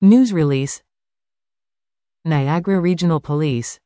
News release. Niagara Regional Police.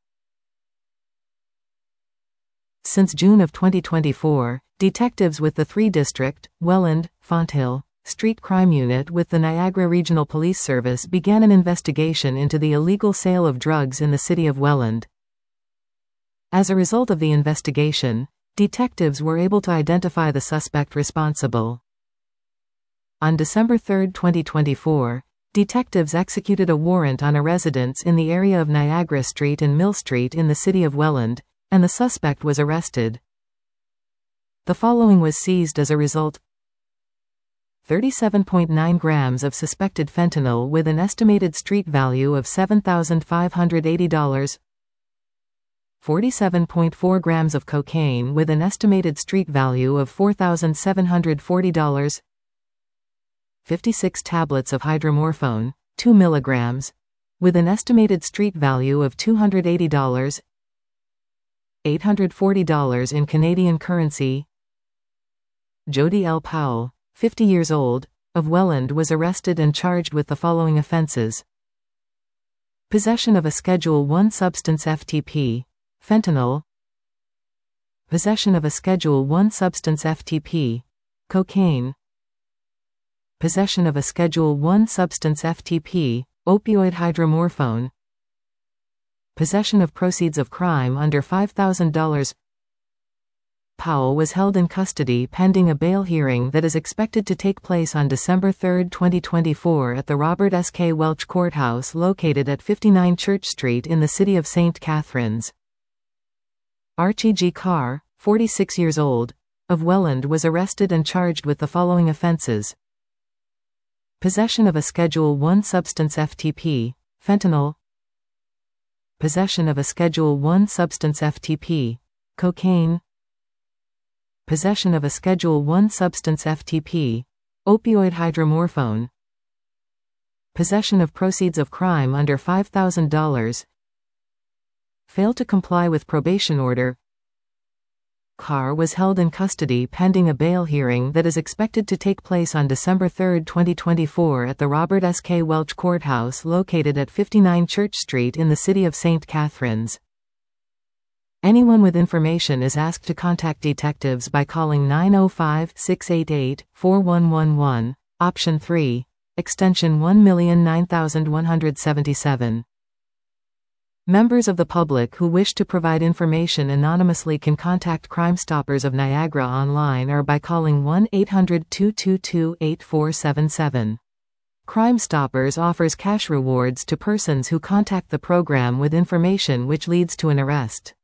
Since June of 2024, detectives with the 3-district, Welland, Fonthill, Street Crime Unit with the Niagara Regional Police Service began an investigation into the illegal sale of drugs in the city of Welland. As a result of the investigation, detectives were able to identify the suspect responsible. On December 3, 2024, detectives executed a warrant on a residence in the area of Niagara Street and Mill Street in the city of Welland, and the suspect was arrested. The following was seized as a result: 37.9 grams of suspected fentanyl with an estimated street value of $7,580, 47.4 grams of cocaine with an estimated street value of $4,740, 56 tablets of hydromorphone, 2 milligrams, with an estimated street value of $280, $840 in Canadian currency. Jody L. Powell, 50 years old, of Welland was arrested and charged with the following offenses: possession of a Schedule I substance FTP, fentanyl, possession of a Schedule I substance FTP, cocaine, possession of a Schedule I substance FTP, opioid hydromorphone, possession of proceeds of crime under $5,000. Powell was held in custody pending a bail hearing that is expected to take place on December 3, 2024 at the Robert S. K. Welch Courthouse located at 59 Church Street in the city of St. Catharines. Archie G. Carr, 46 years old, of Welland was arrested and charged with the following offenses: possession of a Schedule I substance FTP, fentanyl, possession of a Schedule I substance FTP, cocaine, possession of a Schedule I substance FTP, opioid hydromorphone, possession of proceeds of crime under $5,000, failed to comply with probation order. Carr was held in custody pending a bail hearing that is expected to take place on December 3, 2024 at the Robert S. K. Welch Courthouse located at 59 Church Street in the city of St. Catharines. Anyone with information is asked to contact detectives by calling 905-688-4111, option 3, extension 1,009,177. Members of the public who wish to provide information anonymously can contact Crime Stoppers of Niagara online or by calling 1-800-222-8477. Crime Stoppers offers cash rewards to persons who contact the program with information which leads to an arrest.